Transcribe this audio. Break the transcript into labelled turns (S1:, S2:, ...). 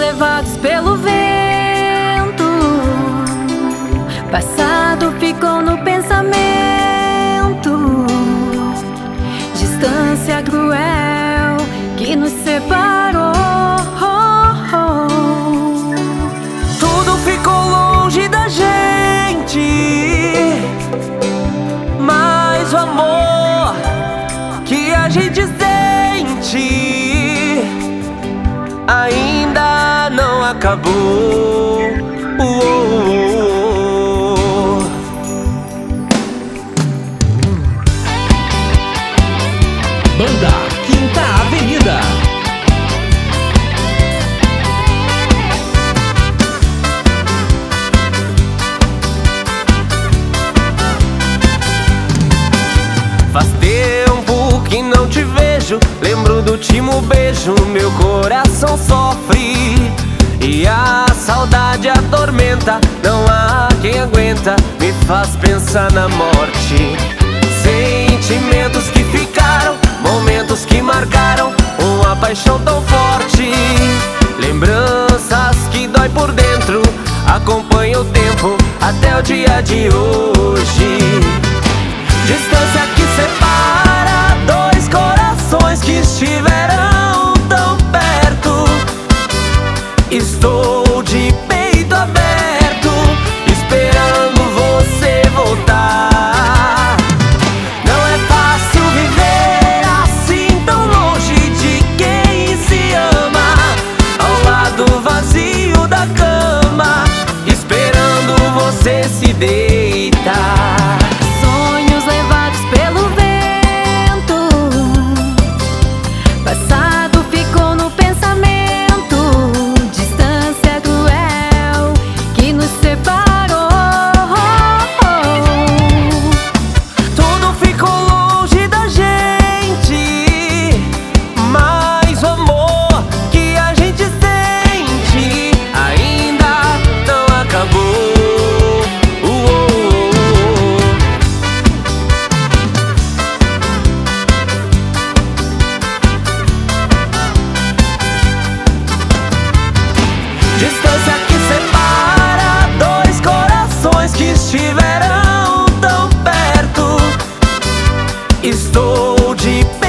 S1: levados pelo vento. Passado ficou no pensamento. Distância cruel que nos separou.
S2: Tudo ficou longe da gente, mas o amor que a gente sente ainda não acabou.
S3: Banda Quinta Avenida.
S2: Faz tempo que não te vejo, lembro do último beijo, meu coração sofre e a saudade atormenta. Não há quem aguenta, me faz pensar na morte. Sentimentos que ficaram, momentos que marcaram uma paixão tão forte. Lembranças que dói por dentro, acompanha o tempo até o dia de hoje. Distância que separa dois corações que estiveram tão perto. Estou de peito aberto, esperando você voltar. Não é fácil viver assim, tão longe de quem se ama, ao lado vazio da cama, esperando você se deitar. Distância que separa dois corações que estiveram tão perto. Estou de pé